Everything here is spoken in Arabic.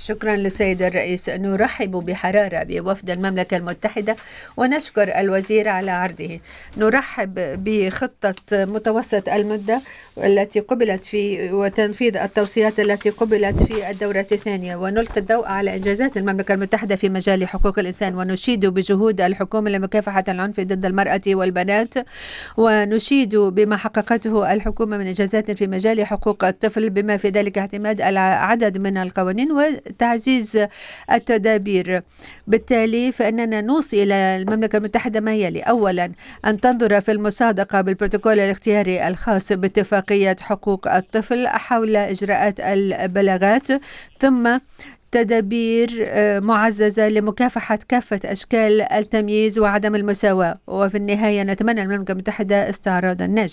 شكرا للسيد الرئيس. نرحب بحرارة بوفد المملكة المتحدة ونشكر الوزير على عرضه. نرحب بخطة متوسط المدة التي قبلت في وتنفيذ التوصيات التي قبلت في الدورة الثانية، ونلقي الضوء على إنجازات المملكة المتحدة في مجال حقوق الإنسان، ونشيد بجهود الحكومة لمكافحة العنف ضد المرأة والبنات، ونشيد بما حققته الحكومة من إنجازات في مجال حقوق الطفل، بما في ذلك اعتماد العدد من القوانين وتعزيز التدابير. بالتالي فإننا نوصي إلى المملكة المتحدة ما يلي: أولا، أن تنظر في المصادقة بالبروتوكول الاختياري الخاص باتفاقية حقوق الطفل حول إجراءات البلاغات، ثم تدابير معززة لمكافحة كافة أشكال التمييز وعدم المساواة، وفي النهاية نتمنى المملكة المتحدة استعراضا ناجحا.